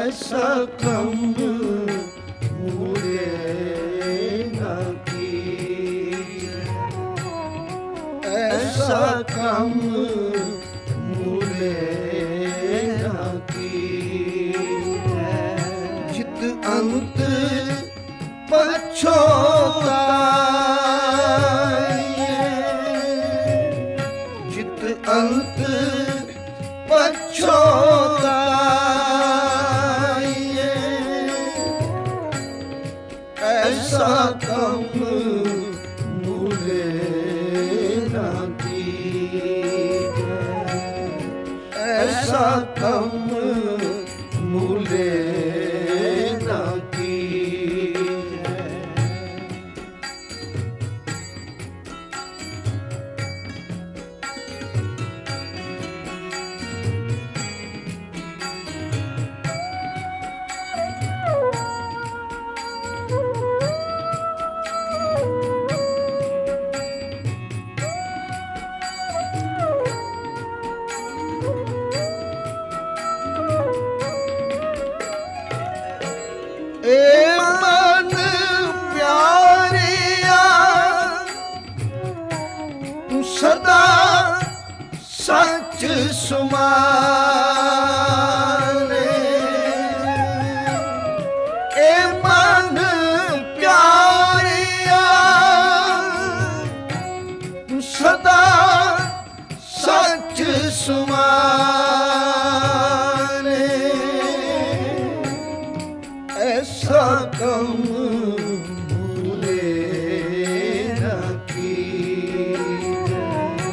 ऐसा कम मुझे न कीजिए, ऐसा कम मुझे न कीजिए। जित अंत पछोताए, जित अंत पछोताए, ऐसा कम मुझे न कीजिए, ऐसा कम मुझे न कीजिए। ए मन प्यारिया तू सदा सच सुमाने, ए मन प्यारिया तू सदा सच सुमाने। ऐसा कम मुझे न कीजिए,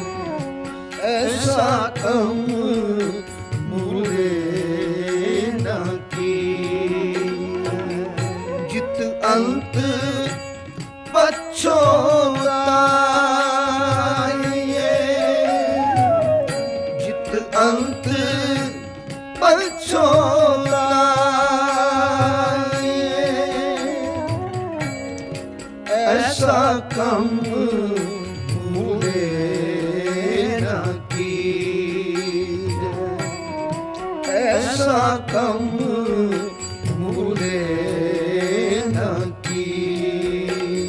ऐसा कम मुझे न कीजिए। जित अंत पछोताए, जित अंत पछोताए, ऐसा कम मुझे न कीजिए, ऐसा कम मुझे न कीजिए।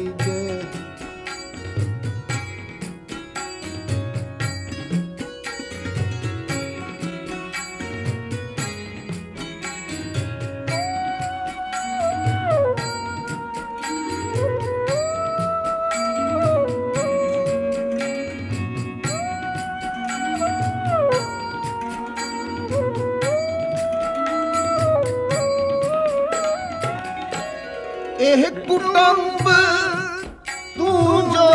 एह कुटुंब तू जो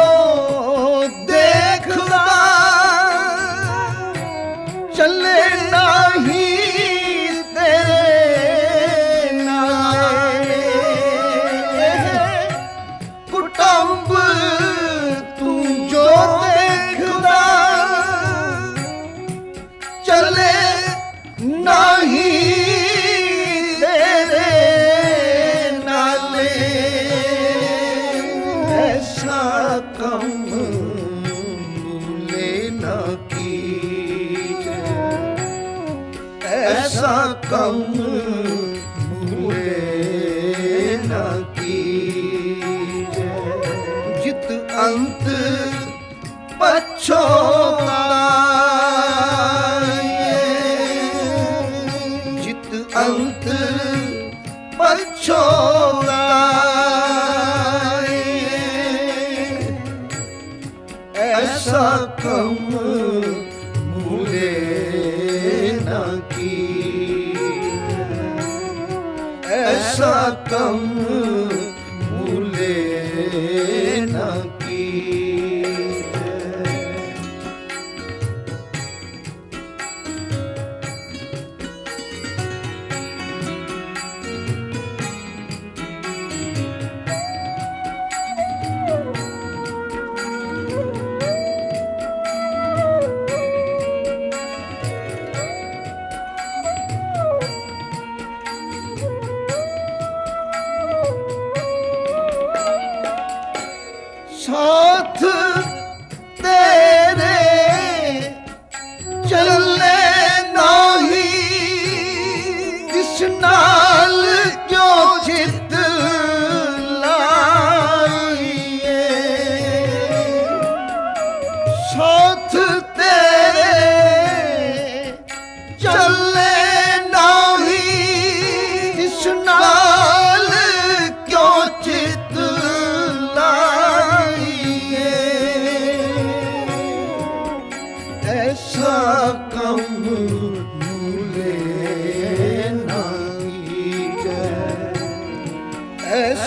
देखदा चले नहीं तेरे नाले। कुटुंब तू जो देखदा चले नहीं कम मुझे न कीजिए, ऐसा कम मुझे न कीजिए। जित अंत पछोताए, जित अंत पछोताए, ऐसा कम मुझे न कीजिए, ऐसा कम मुझे न कीजिए।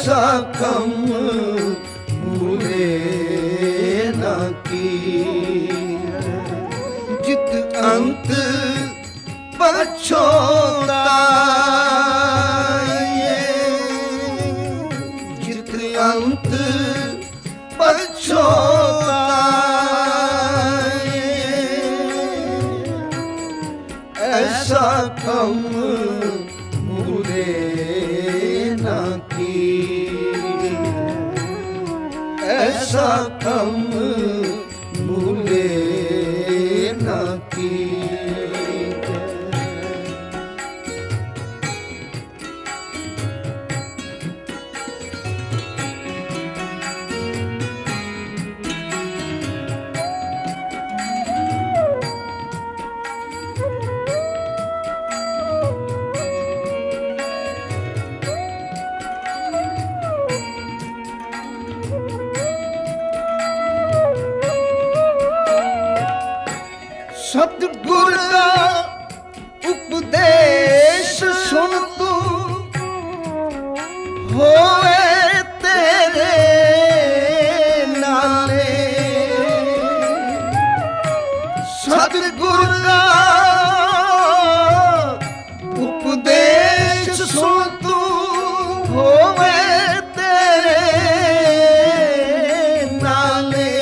ਐਸਾ ਕੰਮ ਭੂਲੇ ਨਾ ਕੀਜੈ। ਜਿਤ ਅੰਤ ਪਛੋਤਾਏ, ਜਿਤ ਅੰਤ ਪਛੋਤਾਏ, ਐਸਾ ਕੰਮ ਭੂਲੇ ਨਾ ਕੀਜੈ। ਐਸਾ ਕੰਮ ਭੂਲੇ ਨਾ ਕੀਜੈ। ਸਤਿਗੁਰ ਦਾ ਉਪਦੇਸ਼ ਸੁਣ ਤੂੰ, ਹੋਏ ਤੇਰੇ ਨਾਲੇ। ਸਤਿਗੁਰ ਦਾ ਉਪਦੇਸ਼ ਸੁਣ ਤੂੰ, ਹੋਵੇ ਤੇਰੇ ਨਾਲੇ।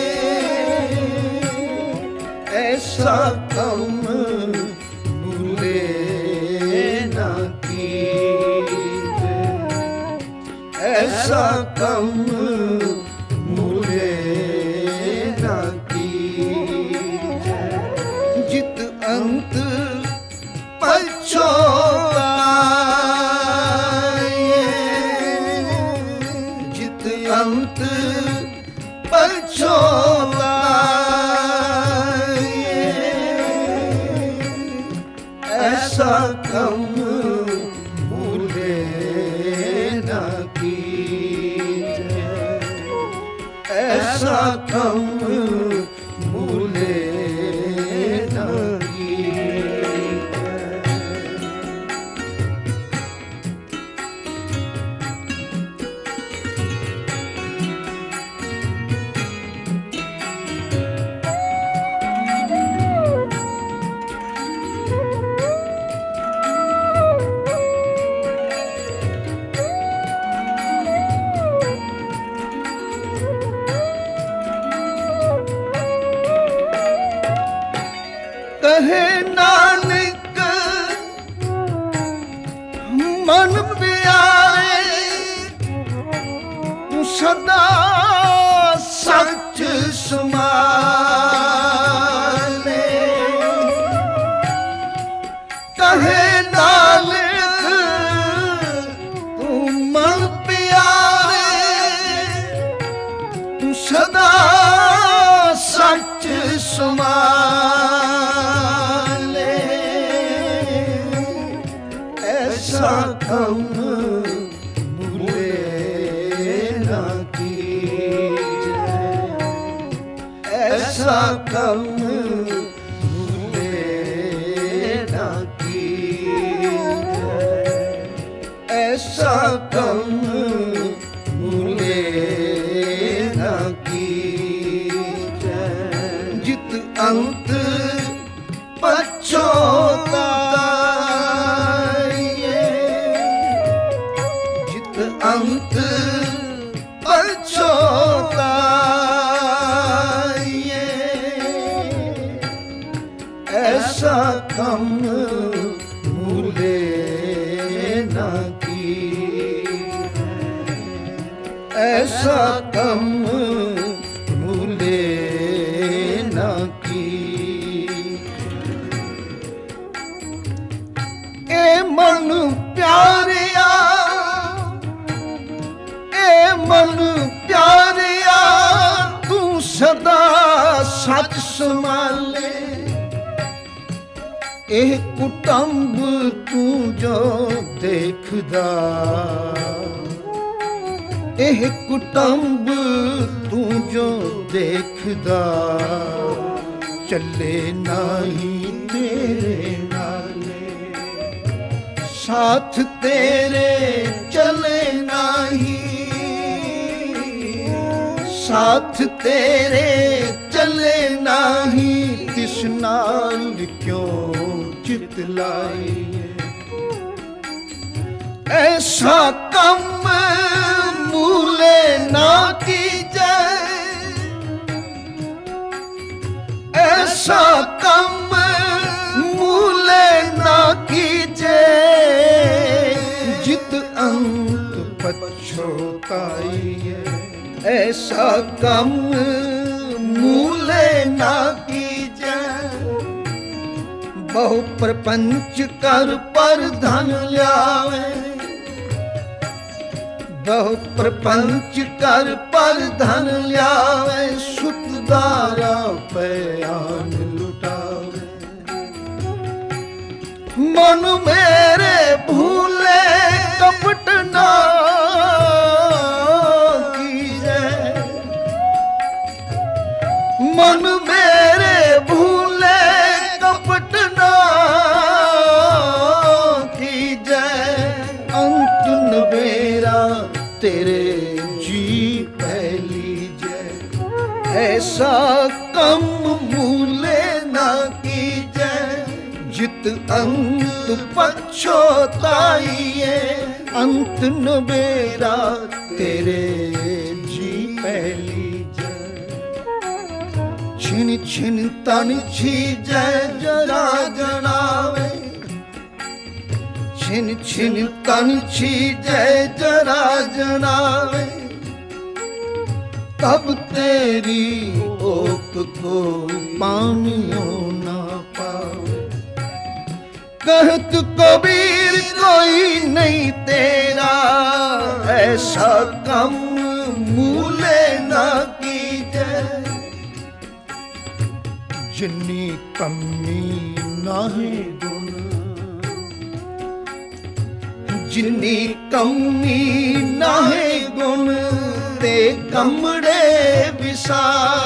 ਐਸਾ ਕੰਮ ਭੂਲੇ ਨਾ ਕੀਜੈ। ਐਸਾ ਕੰਮ ਭੂਲੇ ਨਾ ਕੀਜੈ। ਜਿਤ ਅੰਤ ਪਛੋਤਾਏ, ਜਿਤ ਅੰਤ ਪਛੋਤਾਏ, ਐਸਾ ਕੰਮ ਭੂਲੇ ਨਾ ਕੀਜੈ। ਐਸਾ ਕੰਮ ਭੂਲੇ ਨਾ ਕੀਜੈ। ਕਹੇ ਨਾਨਕ ਮਨ ਪਿਆਰੇ, ਤੂੰ ਸਦਾ ਸੱਚ ਸਮਾਲੇ। ਕਹੇ ਨਾਨਕ ਤੂੰ ਮਨ ਪਿਆਰੇ, ਤੂੰ ਸਦਾ ਸੱਚ ਸਮਾਲੇ। ਐਸਾ ਕੰਮ ਭੂਲੇ ਨਾ ਕੀਜੈ। ਐਸਾ ਕੰਮ ਭੂਲੇ ਨਾ ਕੀਜੈ। ਐਸਾ ਕੰਮ ਭੂਲੇ ਨਾ ਕੀਜੈ। ਜਿਤ ਅੰਤ ਪਛੋਤਾਏ, ਜਿਤ ਅੰਤ ਪਛੋਤਾਏ, ਐਸਾ ਕੰਮ ਭੂਲੇ ਨਾ ਕੀਜੈ। ਐਸਾ ਕੰਮ ਭੂਲੇ ਨਾ ਕੀਜੈ। ਏ ਮਨ ਪਿਆਰਿਆ, ਏ ਮਨ ਪਿਆਰਿਆ, ਤੂੰ ਸਦਾ ਸੱਚ ਸੰਭਾਲੇ। ਇਹ ਕੁਟੰਬ ਤੂੰ ਜੋ ਦੇਖਦਾ, ਇਹ ਕੁਟੰਬ ਤੂੰ ਜੋ ਦੇਖਦਾ, ਚੱਲੇ ਨਹੀਂ ਤੇਰੇ ਨਾਲੇ। साथ तेरे चले नाही, साथ तेरे चले नाही, तिस नाल क्यों चित लाइए। ऐसा कम मूले ना कीजे, ऐसा कम मूले ना कीजे, जित अंत पछताइए। ऐसा कम मूले ना कीजे, बहु प्रपंच कर पर धन ल्यावे, बहु प्रपंच कर पर धन ल्यावे, सुतदारा पयान लुटावे। मन मेरे भूले कपट ना कीजे, मन मेरे भूले कपट ना कीजे, अंत नबेरा तेरे जी पहली जय। ऐसा कम मूले ना कीजे, जित अंत पछताइए। अंत नबेरा तेरे जी पहली जय। छिन छिन तन छीजै जरा जनावे, छिन छिन तन छीजै जरा जनावे, तब तेरी ओक को पानियों ना पावे। कहत कबीर कोई नहीं तेरा, ऐसा कम मूले ना कीजे, जिन्नी कमी नाहे गुण, जिन्नी कमी नाहे गुण, ते कमड़े विसा।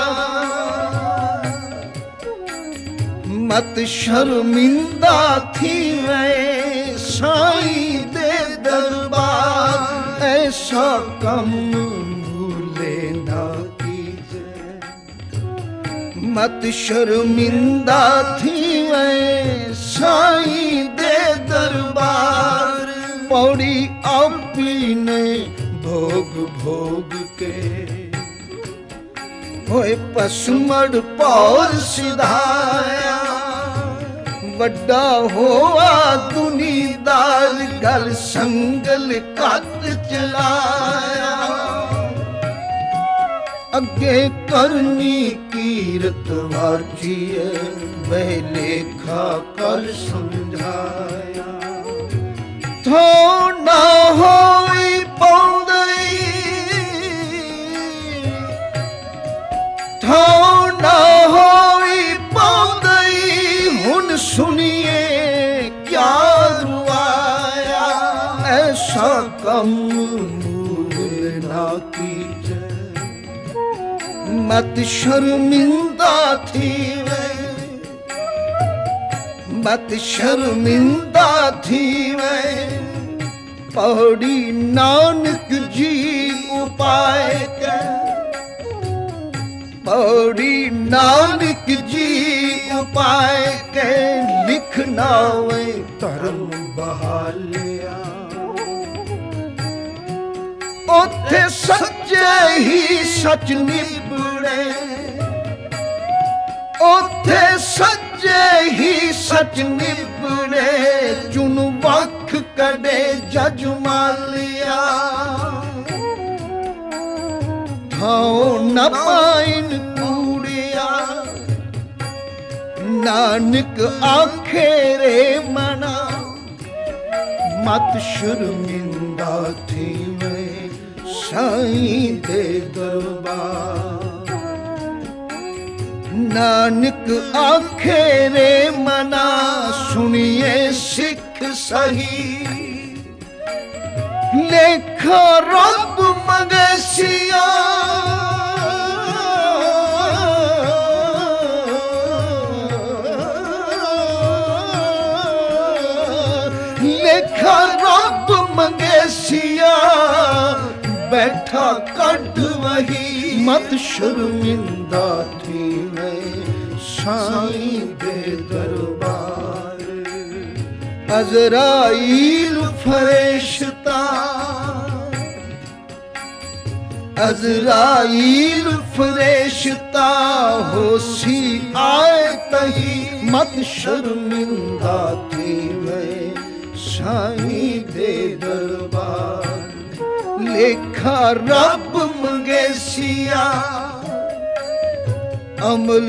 मत शर्मिंदा थी मैं साईं दे दरबार, ऐसा कम भूले ना कीजे। मत शर्मिंदा थी मैं साईं दे दरबार, पौड़ी आपी ने भोग भोग के, होए पसमड़ पौर सिधाया। वड्डा होआ दुनीदार, गल संगल कत चलाया। अगे करनी कीरत वाचिए, वह लेखा कर समझाया। थो ना होई पौंदई, थो ना होई पौंदई, हुन सुनिए क्या रुआया। ऐसा कम मूल ना कीजे, मत शर्मिंदा थी वे, मत शर्मिंदा थी वे। पौड़ी नानक जी उपाय के, पौड़ी नानक जी उपाय के, लिखना वे धर्म बहालिया। ओथे सच्चे ही सच निबड़े, ओथे सच्चे ही सच निबड़े, चुन वख कड़े जज मालिया। थाओ न पाइन कूड़िया, नानक आखे रे मना। मत शर्मिंदा थी मैं साईं दे दरबार, नानक आखे रे मना। सुनिए सिख सही, लेखा रब मगसिया। लेखा रब मंगेसिया बैठा कट वही मत शर्मिंदा थी मैं साईं दे दरबार अज़राइल फरिश्ता अज़राइल फरिश्ता होसी आए तही मत शर्मिंदा थी मैं साईं दे दरबार लेखा रब मंगेसिया अमल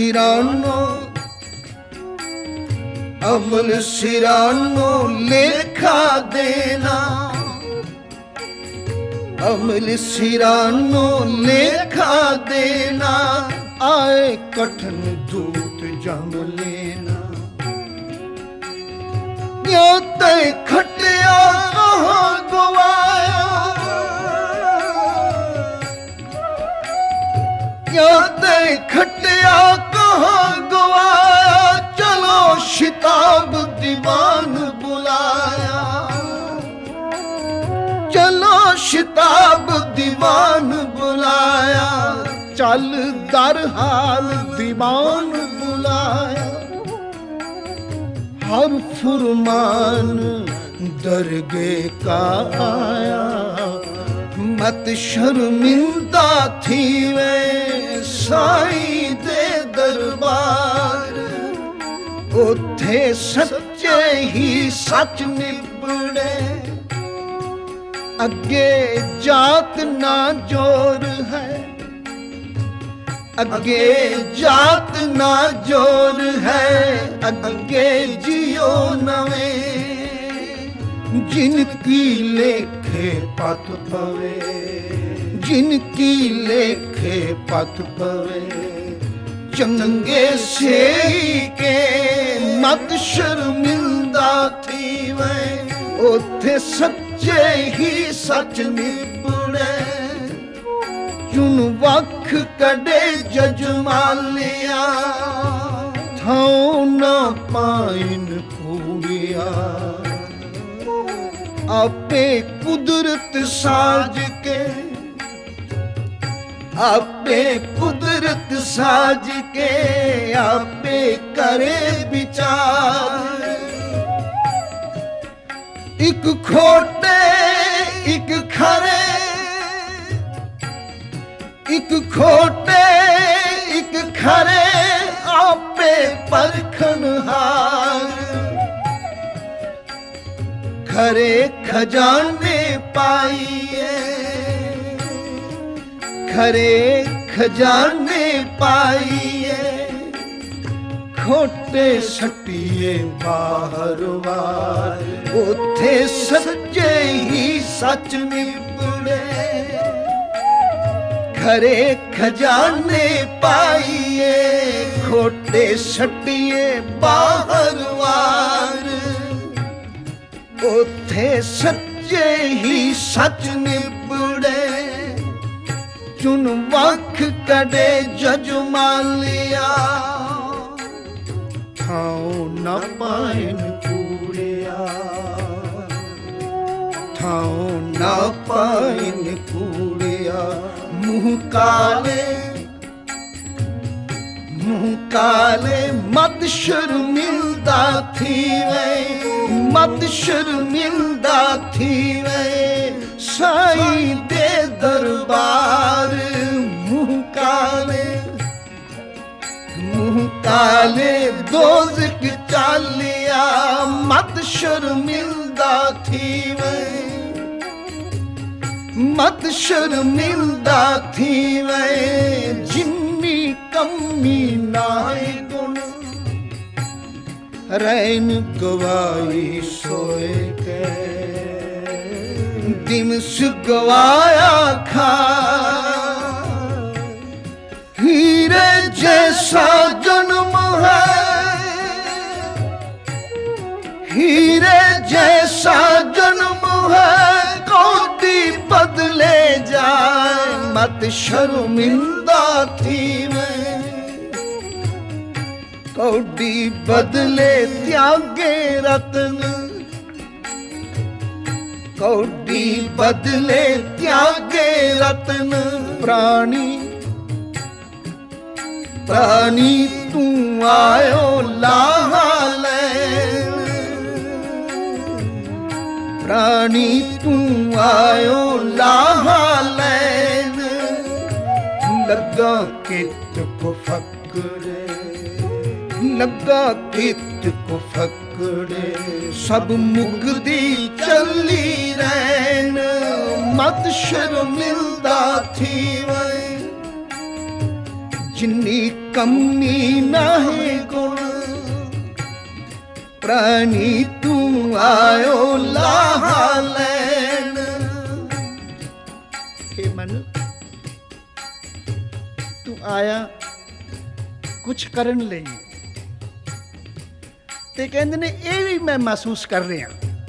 सिरानो लेखा देना अमल सिरानो लेखा देना आए कठिन दूत जम लेना यो तय खटिया कहाँ गवाया यो तय खटिया कहाँ गवाया चलो शिताब दीवान बुलाया चलो शिताब दीवान बुलाया चल दर हाल दीवान बुलाया हर फुरमान दरगे का आया मत शर्मिंदा थी वे साईं दे दरबार उथे सच्चे ही सच निबड़े अगे जात ना जोर है अगे जात ना जोर है अगे जियो नवे जिनकी लेखे पत पवे जिनकी लेखे पत पवे चंगे से के मत शर्मिंदा थी वे उथे सच्चे ही सच निबड़े चुन वख कड़े जजमालिया थाओ ना पाइन पूरिया आपे कुदरत साज के आपे कुदरत साज के आपे करे विचार एक खोटे एक खरे एक खोटे एक खरे आपे परखनहार खरे खजाने पाइए खरे खजाने पाइए खोटे सटिए बाहर वार उथे सच्चे ही सच निबड़े खरे खजाने पाइए खोटे सटिए बाहर वार उथे सच्चे ही सच निबड़े चुन वख कड़े जजमालिया थाओ न पाइन कूड़िया थाओ न पाइन कूड़िया मुँह काले मत शर्मिंदा थी वे मत शर्मिंदा थी वे साईं दे दरबार मुँह काले दोज़ख चालिया मत शर्मिंदा थी वे मत शर्मिंदा थी वे जिन्नी कमी नाए गुण रैन गवाई सोए के दिमस गवाया खा हीरे जैसा जन्म है हीरे जैसा जन्म है कौड़ी बदले जाए मत शर्मिंदा थी मैं कौड़ी बदले त्यागे रतन ਕੌਡੀ ਬਦਲੇ ਤਿਆਗੇ ਰਤਨ। ਪ੍ਰਾਣੀ ਤੂੰ ਆਇਓ ਲਾਹਾ ਲੈਣ, ਪ੍ਰਾਣੀ ਤੂੰ ਆਇਓ ਲਾਹਾ ਲੈਣ। ਲੱਗਾ ਕਿਤ ਕੋ ਫਕਰੇ, ਲੱਗਾ ਕਿਤ ਕੋ ਫਕਰੇ। ਸਭ ਮੁਕਦੀ ਚੱਲੀ ਰਹਿਣ, ਮਤ ਸ਼ਰਮਿੰਦਾ ਥੀ ਵੈ। ਜਿੰਨੀ ਕਮੀ ਨਾਹੀਂ ਗੁਣ, ਪ੍ਰਾਣੀ ਤੂੰ ਆਇਓ ਲਾਹਾ ਲੈਣ। हे ਮਨ, ਤੂੰ ਆਇਆ ਕੁਛ ਕਰਨ ਲਈ, ਤੇ ਕਹਿੰਦੇ ਨੇ ਇਹ ਵੀ ਮੈਂ ਮਹਿਸੂਸ ਕਰ ਰਿਹਾ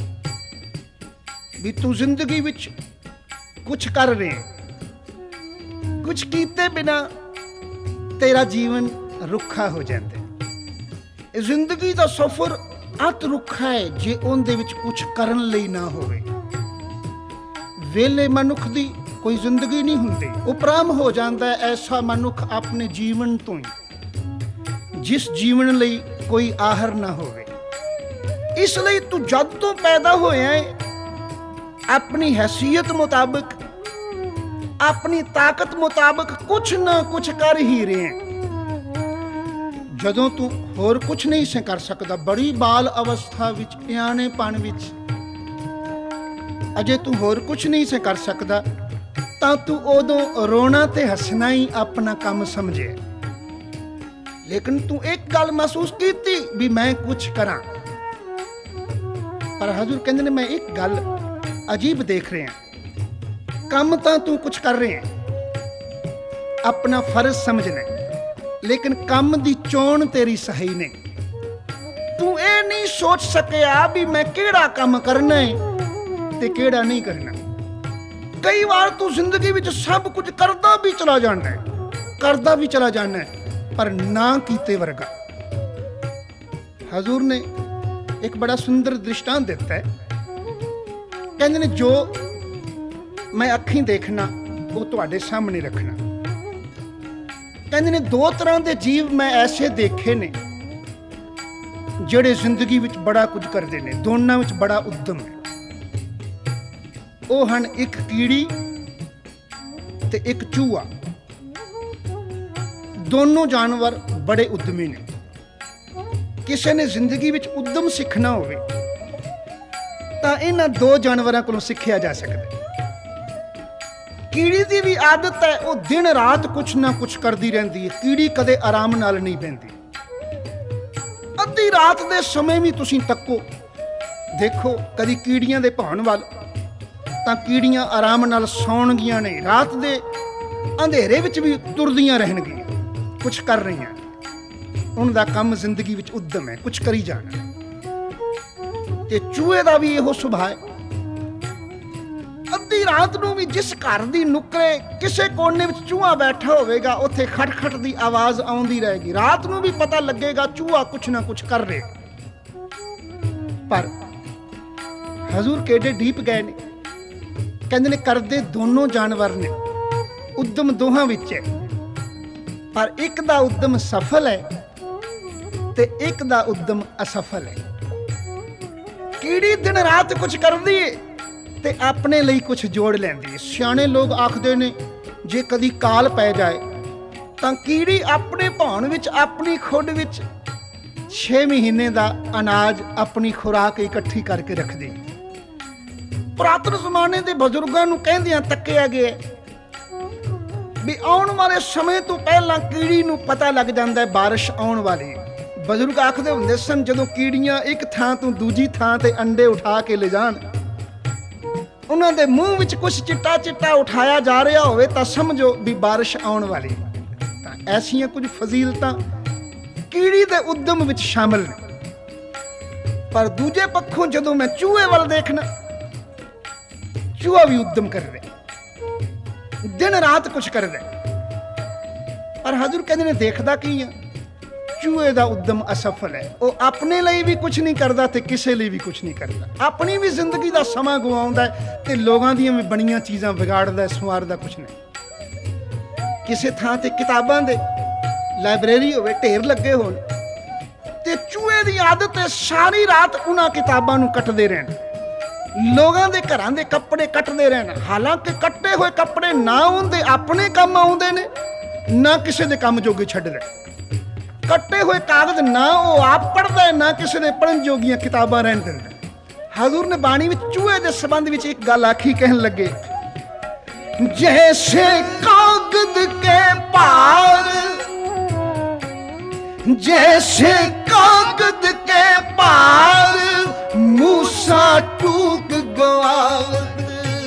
ਵੀ ਤੂੰ ਜ਼ਿੰਦਗੀ ਵਿੱਚ ਕੁਛ ਕਰ ਰਿਹਾ। ਕੁਛ ਕੀਤੇ ਬਿਨਾ ਤੇਰਾ ਜੀਵਨ ਰੁੱਖਾ ਹੋ ਜਾਂਦਾ। ਇਹ ਜ਼ਿੰਦਗੀ ਦਾ ਸਫ਼ਰ ਅਤ ਰੁੱਖਾ ਹੈ ਜੇ ਉਹਦੇ ਵਿੱਚ ਕੁਛ ਕਰਨ ਲਈ ਨਾ ਹੋਵੇ। ਵਿਹਲੇ ਮਨੁੱਖ ਦੀ ਕੋਈ ਜ਼ਿੰਦਗੀ ਨਹੀਂ ਹੁੰਦੀ। ਉਪਰਾਮ ਹੋ ਜਾਂਦਾ ਹੈ ਐਸਾ ਮਨੁੱਖ ਆਪਣੇ ਜੀਵਨ ਤੋਂ ਹੀ, ਜਿਸ ਜੀਵਨ ਲਈ ਕੋਈ ਆਹਰ ਨਾ ਹੋਵੇ। ਇਸ ਲਈ ਤੂੰ ਜਦ ਤੋਂ ਪੈਦਾ ਹੋਇਆ ਹੈ ਆਪਣੀ ਹੈਸੀਅਤ ਮੁਤਾਬਕ, ਆਪਣੀ ਤਾਕਤ ਮੁਤਾਬਕ ਕੁਛ ਨਾ ਕੁਛ ਕਰ ਹੀ ਰਹੇ। ਜਦੋਂ ਤੂੰ ਹੋਰ ਕੁਛ ਨਹੀਂ ਸੀ ਕਰ ਸਕਦਾ, ਬੜੀ ਬਾਲ ਅਵਸਥਾ ਵਿੱਚ, ਇਆਣੇਪਣ ਵਿੱਚ, ਅਜੇ ਤੂੰ ਹੋਰ ਕੁਛ ਨਹੀਂ ਸੀ ਕਰ ਸਕਦਾ, ਤਾਂ ਤੂੰ ਉਦੋਂ ਰੋਣਾ ਤੇ ਹੱਸਣਾ ਹੀ ਆਪਣਾ ਕੰਮ ਸਮਝੇ। ਲੇਕਿਨ ਤੂੰ ਇੱਕ ਗੱਲ ਮਹਿਸੂਸ ਕੀਤੀ ਵੀ ਮੈਂ ਕੁਛ ਕਰਾਂ। ਪਰ ਹਜ਼ੂਰ ਕਹਿੰਦੇ ਨੇ ਮੈਂ ਇੱਕ ਗੱਲ ਅਜੀਬ ਦੇਖ ਰਿਹਾ, ਕੰਮ ਤਾਂ ਤੂੰ ਕੁਛ ਕਰ ਰਿਹਾ, ਆਪਣਾ ਫਰਜ਼ ਸਮਝਣਾ, ਲੇਕਿਨ ਕੰਮ ਦੀ ਚੋਣ ਤੇਰੀ ਸਹੀ ਨਹੀਂ। ਤੂੰ ਇਹ ਨਹੀਂ ਸੋਚ ਸਕਿਆ ਵੀ ਮੈਂ ਕਿਹੜਾ ਕੰਮ ਕਰਨਾ ਹੈ ਤੇ ਕਿਹੜਾ ਨਹੀਂ ਕਰਨਾ। ਕਈ ਵਾਰ ਤੂੰ ਜ਼ਿੰਦਗੀ ਵਿੱਚ ਸਭ ਕੁਝ ਕਰਦਾ ਵੀ ਚਲਾ ਜਾਣਾ ਹੈ, ਕਰਦਾ ਵੀ ਚਲਾ ਜਾਣਾ ਹੈ, ਪਰ ਨਾ ਕੀਤੇ ਵਰਗਾ। ਹਜ਼ੂਰ ਨੇ ਇੱਕ ਬੜਾ ਸੁੰਦਰ ਦ੍ਰਿਸ਼ਟਾਂਤ ਦਿੱਤਾ ਹੈ। ਕਹਿੰਦੇ ਨੇ ਜੋ ਮੈਂ ਅੱਖੀਂ ਦੇਖਣਾ ਉਹ ਤੁਹਾਡੇ ਸਾਹਮਣੇ ਰੱਖਣਾ। ਕਹਿੰਦੇ ਨੇ ਦੋ ਤਰ੍ਹਾਂ ਦੇ ਜੀਵ ਮੈਂ ਐਸੇ ਦੇਖੇ ਨੇ ਜਿਹੜੇ ਜ਼ਿੰਦਗੀ ਵਿੱਚ ਬੜਾ ਕੁਝ ਕਰਦੇ ਨੇ, ਦੋਨਾਂ ਵਿੱਚ ਬੜਾ ਉਦਮ ਹੈ। ਉਹ ਹਨ ਇੱਕ ਕੀੜੀ ਤੇ ਇੱਕ ਚੂਹਾ। ਦੋਨੋਂ ਜਾਨਵਰ ਬੜੇ ਉਦਮੀ ਨੇ। ਕਿਸੇ ਨੇ ਜ਼ਿੰਦਗੀ ਵਿੱਚ ਉਦਮ ਸਿੱਖਣਾ ਹੋਵੇ ਤਾਂ ਇਹਨਾਂ ਦੋ ਜਾਨਵਰਾਂ ਕੋਲੋਂ ਸਿੱਖਿਆ ਜਾ ਸਕਦਾ। ਕੀੜੀ ਦੀ ਵੀ ਆਦਤ ਹੈ, ਉਹ ਦਿਨ ਰਾਤ ਕੁਛ ਨਾ ਕੁਛ ਕਰਦੀ ਰਹਿੰਦੀ ਹੈ। ਕੀੜੀ ਕਦੇ ਆਰਾਮ ਨਾਲ ਨਹੀਂ ਬਹਿੰਦੀ। ਅੱਧੀ ਰਾਤ ਦੇ ਸਮੇਂ ਵੀ ਤੁਸੀਂ ਤੱਕੋ, ਦੇਖੋ ਕਦੀ ਕੀੜੀਆਂ ਦੇ ਭਾਣ ਵੱਲ, ਤਾਂ ਕੀੜੀਆਂ ਆਰਾਮ ਨਾਲ ਸੌਣਗੀਆਂ ਨਹੀਂ। ਰਾਤ ਦੇ ਅੰਧੇਰੇ ਵਿੱਚ ਵੀ ਤੁਰਦੀਆਂ ਰਹਿਣਗੀਆਂ, ਕੁਛ ਕਰ ਰਹੀਆਂ। ਉਹਨਾਂ ਦਾ ਕੰਮ ਜ਼ਿੰਦਗੀ ਵਿੱਚ ਉਦਮ ਹੈ, ਕੁਛ ਕਰੀ ਜਾਣਾ। ਤੇ ਚੂਹੇ ਦਾ ਵੀ ਇਹੋ ਸੁਭਾਅ ਹੈ। ਅੱਧੀ ਰਾਤ ਨੂੰ ਵੀ ਜਿਸ ਘਰ ਦੀ ਨੁੱਕਰੇ ਕਿਸੇ ਕੋਨੇ ਵਿੱਚ ਚੂਹਾ ਬੈਠਾ ਹੋਵੇਗਾ, ਉੱਥੇ ਖਟਖਟ ਦੀ ਆਵਾਜ਼ ਆਉਂਦੀ ਰਹੇਗੀ। ਰਾਤ ਨੂੰ ਵੀ ਪਤਾ ਲੱਗੇਗਾ ਚੂਹਾ ਕੁਛ ਨਾ ਕੁਛ ਕਰ ਰਿਹਾ। ਪਰ ਹਜ਼ੂਰ ਕਿਹੜੇ ਡੀਪ ਗਏ ਨੇ। ਕਹਿੰਦੇ ਨੇ ਕਰਦੇ ਦੋਨੋਂ ਜਾਨਵਰ ਨੇ, ਉਦਮ ਦੋਹਾਂ ਵਿੱਚ ਹੈ, ਪਰ ਇੱਕ ਦਾ ਉਦਮ ਸਫਲ ਹੈ ਤੇ ਇੱਕ ਦਾ ਉਦਮ ਅਸਫਲ ਹੈ। ਕੀੜੀ ਦਿਨ ਰਾਤ ਕੁਛ ਕਰਦੀ ਹੈ ਤੇ ਆਪਣੇ ਲਈ ਕੁਛ ਜੋੜ ਲੈਂਦੀ ਹੈ। ਸਿਆਣੇ ਲੋਕ ਆਖਦੇ ਨੇ ਜੇ ਕਦੀ ਕਾਲ ਪੈ ਜਾਏ ਤਾਂ ਕੀੜੀ ਆਪਣੇ ਭਾਣ ਵਿੱਚ, ਆਪਣੀ ਖੁੱਡ ਵਿੱਚ 6 ਮਹੀਨੇ ਦਾ ਅਨਾਜ, ਆਪਣੀ ਖੁਰਾਕ ਇਕੱਠੀ ਕਰਕੇ ਰੱਖਦੀ। ਪੁਰਾਤਨ ਜ਼ਮਾਨੇ ਦੇ ਬਜ਼ੁਰਗਾਂ ਨੂੰ ਕਹਿੰਦਿਆਂ ਤੱਕਿਆ ਗਿਆ ਵੀ ਆਉਣ ਵਾਲੇ ਸਮੇਂ ਤੋਂ ਪਹਿਲਾਂ ਕੀੜੀ ਨੂੰ ਪਤਾ ਲੱਗ ਜਾਂਦਾ ਹੈ ਬਾਰਿਸ਼ ਆਉਣ ਵਾਲੀ। ਬਜ਼ੁਰਗ ਆਖਦੇ ਹੁੰਦੇ ਸਨ ਜਦੋਂ ਕੀੜੀਆਂ ਇੱਕ ਥਾਂ ਤੋਂ ਦੂਜੀ ਥਾਂ ਤੇ ਅੰਡੇ ਉਠਾ ਕੇ ਲਿਜਾਣ, ਉਹਨਾਂ ਦੇ ਮੂੰਹ ਵਿੱਚ ਕੁਛ ਚਿੱਟਾ ਚਿੱਟਾ ਉਠਾਇਆ ਜਾ ਰਿਹਾ ਹੋਵੇ ਤਾਂ ਸਮਝੋ ਵੀ ਬਾਰਿਸ਼ ਆਉਣ ਵਾਲੀ। ਤਾਂ ਐਸੀਆਂ ਕੁਝ ਫਜ਼ੀਲਤਾਂ ਕੀੜੀ ਦੇ ਉਦਮ ਵਿੱਚ ਸ਼ਾਮਲ ਨੇ। ਪਰ ਦੂਜੇ ਪੱਖੋਂ ਜਦੋਂ ਮੈਂ ਚੂਹੇ ਵੱਲ ਦੇਖਣਾ, ਚੂਹਾ ਵੀ ਉਦਮ ਕਰ ਰਿਹਾ, ਦਿਨ ਰਾਤ ਕੁਛ ਕਰ ਰਿਹਾ। ਪਰ ਹਜ਼ੂਰ ਕਹਿੰਦੇ ਨੇ ਦੇਖਦਾ ਕੀ ਆ, ਚੂਹੇ ਦਾ ਉਦਮ ਅਸਫਲ ਹੈ। ਉਹ ਆਪਣੇ ਲਈ ਵੀ ਕੁਝ ਨਹੀਂ ਕਰਦਾ ਤੇ ਕਿਸੇ ਲਈ ਵੀ ਕੁਝ ਨਹੀਂ ਕਰਦਾ। ਆਪਣੀ ਵੀ ਜ਼ਿੰਦਗੀ ਦਾ ਸਮਾਂ ਗਵਾਉਂਦਾ ਤੇ ਲੋਕਾਂ ਦੀਆਂ ਵੀ ਬਣੀਆਂ ਚੀਜ਼ਾਂ ਵਿਗਾੜਦਾ, ਸੰਵਾਰਦਾ ਕੁਝ ਨਹੀਂ। ਕਿਸੇ ਥਾਂ ਤੇ ਕਿਤਾਬਾਂ ਦੇ ਲਾਇਬ੍ਰੇਰੀ ਹੋਵੇ, ਢੇਰ ਲੱਗੇ ਹੋਣ, ਤੇ ਚੂਹੇ ਦੀ ਆਦਤ ਹੈ ਸਾਰੀ ਰਾਤ ਉਹਨਾਂ ਕਿਤਾਬਾਂ ਨੂੰ ਕੱਟਦੇ ਰਹਿਣ, ਲੋਕਾਂ ਦੇ ਘਰਾਂ ਦੇ ਕੱਪੜੇ ਕੱਟਦੇ ਰਹਿਣ। ਹਾਲਾਂਕਿ ਕੱਟੇ ਹੋਏ ਕੱਪੜੇ ਨਾ ਉਹਦੇ ਆਪਣੇ ਕੰਮ ਆਉਂਦੇ ਨੇ, ਨਾ ਕਿਸੇ ਦੇ ਕੰਮ ਜੋਗੇ ਛੱਡਦੇ। ਕੱਟੇ ਹੋਏ ਕਾਗਜ਼ ਨਾ ਉਹ ਆਪ ਪੜ੍ਹਦਾ, ਨਾ ਕਿਸੇ ਦੇ ਪੜ੍ਹਨ ਜੋਗੀਆਂ ਕਿਤਾਬਾਂ ਰਹਿਣ ਦਿੰਦਾ। ਹਜ਼ੂਰ ਨੇ ਬਾਣੀ ਵਿੱਚ ਚੂਹੇ ਦੇ ਸੰਬੰਧ ਵਿੱਚ ਇੱਕ ਗੱਲ ਆਖੀ, ਕਹਿਣ ਲੱਗੇ, ਜੈਸੇ ਕਾਗਜ਼ ਕੇ ਪਾਰ, जैसे कागज के पार मूसा टूक गवावत,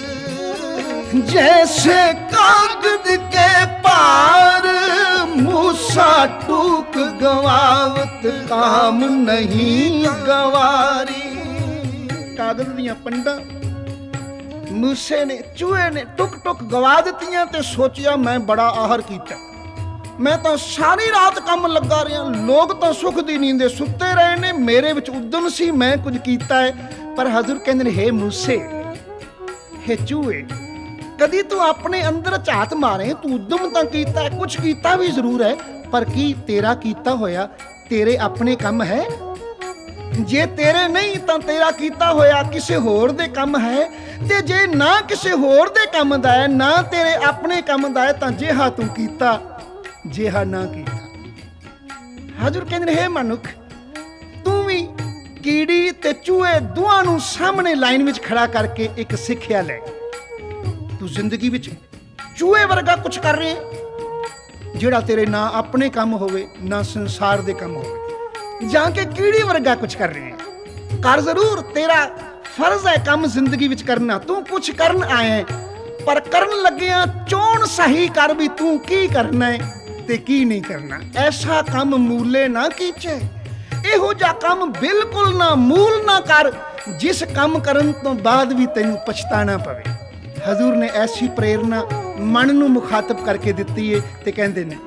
जैसे कागज के पार मूसा टूक गवावत, काम नहीं गवारी। कागज दियां पंडा मूसे ने, चूहे ने टुक टुक गवा दित्तियां ते सोचिया मैं बड़ा आहर कीता, मैं तो सारी रात काम लगा रहा, लोग तो सुख दी नींदे सुते रहे ने, मेरे विच उद्यम सी, मैं कुछ कीता है। पर हजूर कहंदे ने, हे मूसे, हे चूहे, कदी तू अपने अंदर झात मारे, तू उद्यम तो कीता है, कुछ कीता भी जरूर है, पर की तेरा कीता होया तेरे अपने काम है? जे तेरे नहीं तो तेरा कीता होया किसे होर दे काम है, ते जे ना किसे होर दे काम दा है, ना तेरे अपने काम दा है, तां जिहा तू कीता ਜਿਹਾ ਨਾ ਕੀਤਾ। ਹਜ਼ੂਰ ਕਹਿੰਦੇ ਨੇ, ਹੇ ਮਨੁੱਖ, ਤੂੰ ਵੀ ਕੀੜੀ ਤੇ ਚੂਹੇ ਦੋਹਾਂ ਨੂੰ ਸਾਹਮਣੇ ਲਾਈਨ ਵਿੱਚ ਖੜਾ ਕਰਕੇ ਇੱਕ ਸਿੱਖਿਆ ਲੈ। ਤੂੰ ਜ਼ਿੰਦਗੀ ਵਿੱਚ ਚੂਹੇ ਵਰਗਾ ਕੁਝ ਕਰ ਰਿਹਾ, ਜਿਹੜਾ ਤੇਰੇ ਨਾ ਆਪਣੇ ਕੰਮ ਹੋਵੇ, ਨਾ ਸੰਸਾਰ ਦੇ ਕੰਮ ਹੋਵੇ, ਜਾਂ ਕਿ ਕੀੜੀ ਵਰਗਾ ਕੁਝ ਕਰ ਰਿਹਾ। ਕਰ ਜ਼ਰੂਰ, ਤੇਰਾ ਫਰਜ਼ ਹੈ ਕੰਮ ਜ਼ਿੰਦਗੀ ਵਿੱਚ ਕਰਨਾ, ਤੂੰ ਕੁਝ ਕਰਨ ਆਇਆ, ਪਰ ਕਰਨ ਲੱਗਿਆ ਚੋਣ ਸਹੀ ਕਰ ਵੀ ਤੂੰ ਕੀ ਕਰਨਾ ਹੈ ਤੇ ਕੀ ਨਹੀਂ ਕਰਨਾ। ਐਸਾ ਕੰਮ ਮੂਲੇ ਨਾ ਕੀਚੇ, ਇਹੋ ਜਿਹਾ ਕੰਮ ਬਿਲਕੁਲ ਨਾ ਮੂਲ ਨਾ ਕਰ ਜਿਸ ਕੰਮ ਕਰਨ ਤੋਂ ਬਾਅਦ ਵੀ ਤੈਨੂੰ ਪਛਤਾਣਾ ਪਵੇ। ਹਜ਼ੂਰ ਨੇ ਐਸੀ ਪ੍ਰੇਰਨਾ ਮਨ ਨੂੰ ਮੁਖਾਤਬ ਕਰਕੇ ਦਿੱਤੀ ਹੈ ਤੇ ਕਹਿੰਦੇ ਨੇ,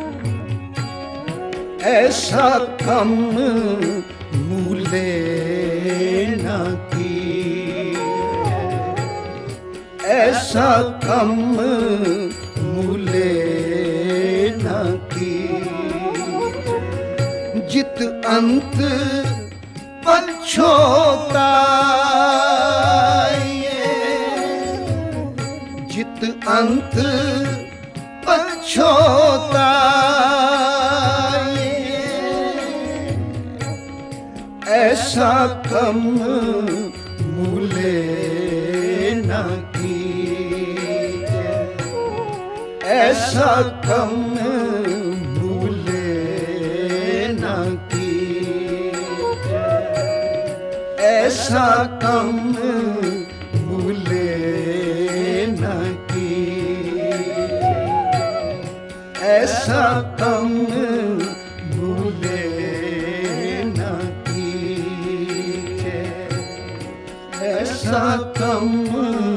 ਐਸਾ ਕੰਮ ਮੂਲੇ ਨਾ ਕੀ, ਐਸਾ ਕੰਮ ਮੂਲੇ ਨਾ ਕੀ, जित अंत पछोता, जित अंत पछोता, ऐसा कम मूले न कीजे, ऐसा कम ऐसा कम भूले न कीजे, ऐसा कम भूले न कीजे, ऐसा कम